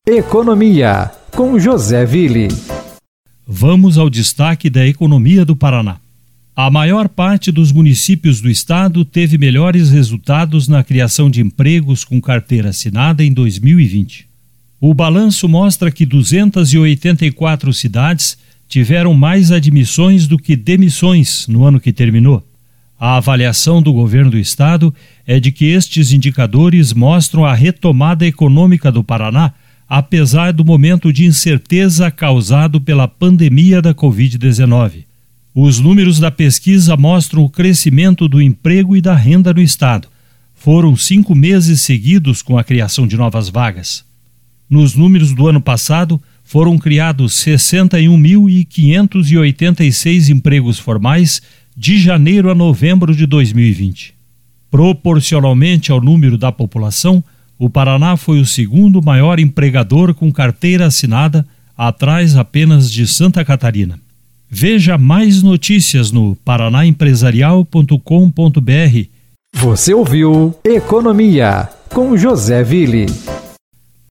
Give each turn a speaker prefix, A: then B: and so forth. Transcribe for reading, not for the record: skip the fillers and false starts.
A: Economia, com José Ville.
B: Vamos ao destaque da economia do Paraná. A maior parte dos municípios do estado teve melhores resultados na criação de empregos com carteira assinada em 2020. O balanço mostra que 284 cidades tiveram mais admissões do que demissões no ano que terminou. A avaliação do governo do estado é de que estes indicadores mostram a retomada econômica do Paraná, apesar do momento de incerteza causado pela pandemia da Covid-19. Os números da pesquisa mostram o crescimento do emprego e da renda no estado. Foram 5 meses seguidos com a criação de novas vagas. Nos números do ano passado, foram criados 61.586 empregos formais de janeiro a novembro de 2020. Proporcionalmente ao número da população, o Paraná foi o segundo maior empregador com carteira assinada, atrás apenas de Santa Catarina. Veja mais notícias no paranaempresarial.com.br.
A: Você ouviu Economia, com José Ville.